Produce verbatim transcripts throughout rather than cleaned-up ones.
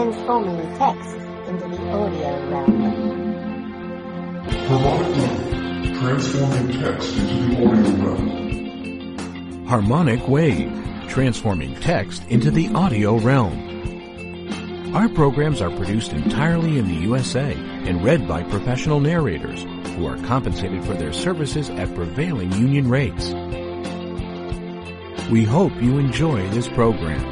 transforming text into the audio realm. Harmonic Wave, transforming text into the audio realm. Harmonic Wave, transforming text into the audio realm. Our programs are produced entirely in the U S A and read by professional narrators who are compensated for their services at prevailing union rates. We hope you enjoy this program.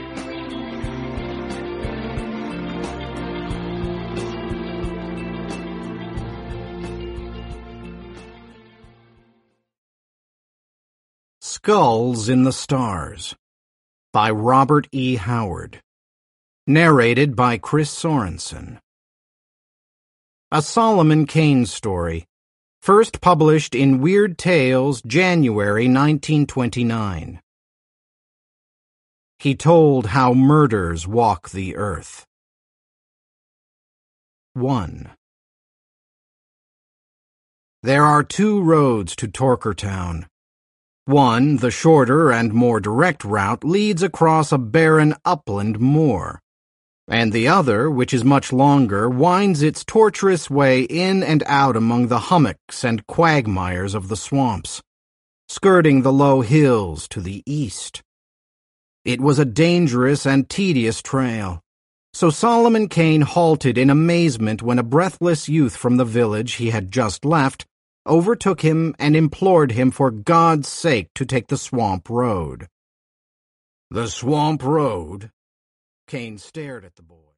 Skulls in the Stars by Robert E. Howard. Narrated by Chris Sorensen. A Solomon Kane story, first published in Weird Tales, January nineteen twenty-nine. He told how murders walk the earth. one. There are two roads to Torkertown. One, the shorter and more direct route, leads across a barren upland moor, and the other, which is much longer, winds its tortuous way in and out among the hummocks and quagmires of the swamps, skirting the low hills to the east. It was a dangerous and tedious trail, so Solomon Kane halted in amazement when a breathless youth from the village he had just left overtook him and implored him for God's sake to take the swamp road. The swamp road? Kane stared at the boy.